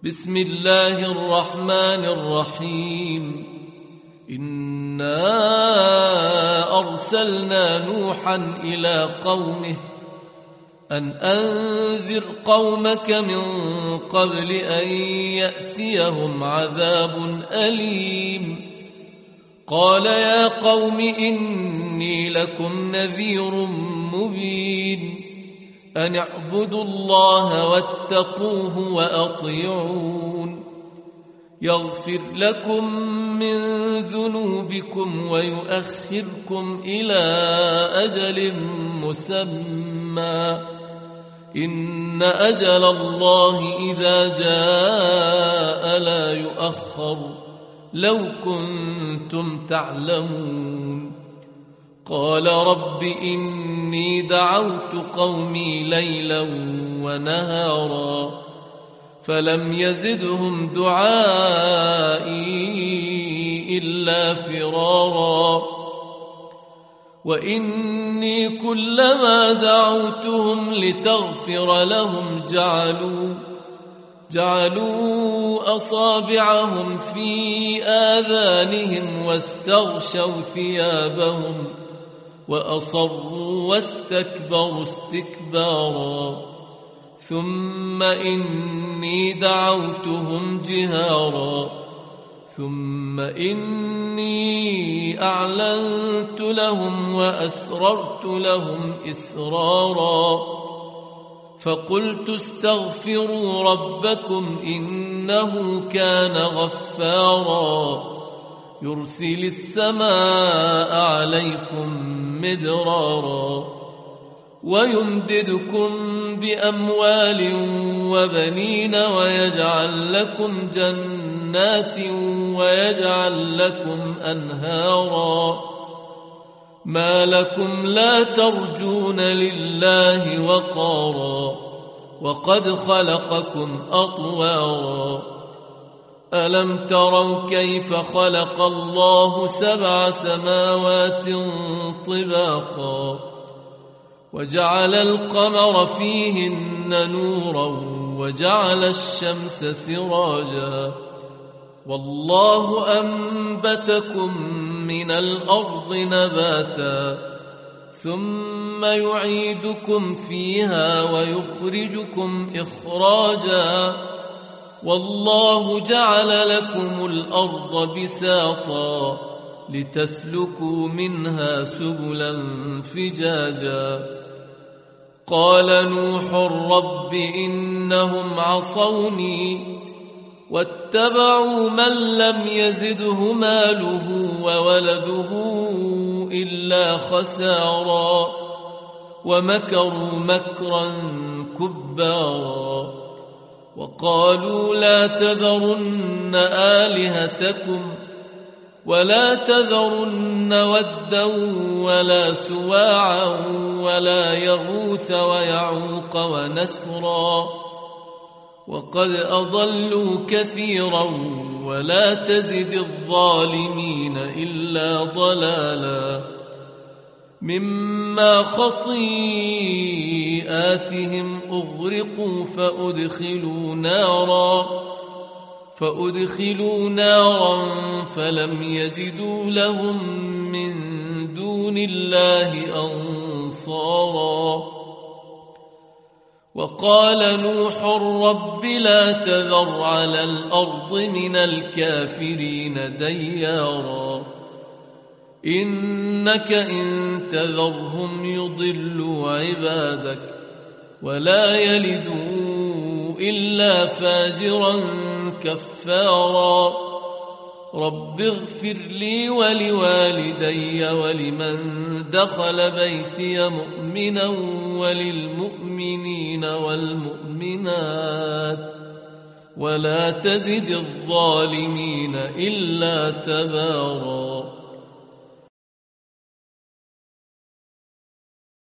بسم الله الرحمن الرحيم. إنا أرسلنا نوحا إلى قومه أن أنذر قومك من قبل أن يأتيهم عذاب أليم. قال يا قوم إني لكم نذير مبين أن اعبدوا الله واتقوه وأطيعون يغفر لكم من ذنوبكم ويؤخركم إلى أجل مسمى إن أجل الله إذا جاء لا يؤخر لو كنتم تعلمون. قال رب إني دعوت قومي ليلا ونهارا فلم يزدهم دعائي إلا فرارا وإني كلما دعوتهم لتغفر لهم جعلوا أصابعهم في آذانهم واستغشوا ثيابهم وأصروا واستكبروا استكبارا ثم إني دعوتهم جهارا ثم إني أعلنت لهم وأسررت لهم إسرارا فقلت استغفروا ربكم إنه كان غفارا يرسل السماء عليكم مدرارا ويمددكم بأموال وبنين ويجعل لكم جنات ويجعل لكم أنهارا ما لكم لا ترجون لله وقارا وقد خلقكم أطوارا ألم تروا كيف خلق الله 7 سماوات طباقا وجعل القمر فيهن نورا وجعل الشمس سراجا والله أنبتكم من الأرض نباتا ثم يعيدكم فيها ويخرجكم إخراجا والله جعل لكم الأرض بساطا لتسلكوا منها سبلا فجاجا. قال نوح رب إنهم عصوني واتبعوا من لم يزده ماله وولده إلا خسارا ومكروا مكرا كبارا وقالوا لا تذرن آلهتكم ولا تذرن ودا ولا سواعا ولا يغوث ويعوق ونسرا وقد أضلوا كثيرا ولا تزد الظالمين إلا ضلالا مما خطيئاتهم أغرقوا فأدخلوا نارا فلم يجدوا لهم من دون الله أنصارا. وقال نوح رب لا تذر على الأرض من الكافرين ديارا إنك إن تذرهم يضلوا عبادك ولا يلدوا إلا فاجرا كفارا. رب اغفر لي ولوالدي ولمن دخل بيتي مؤمنا وللمؤمنين والمؤمنات ولا تزد الظالمين إلا تبارا.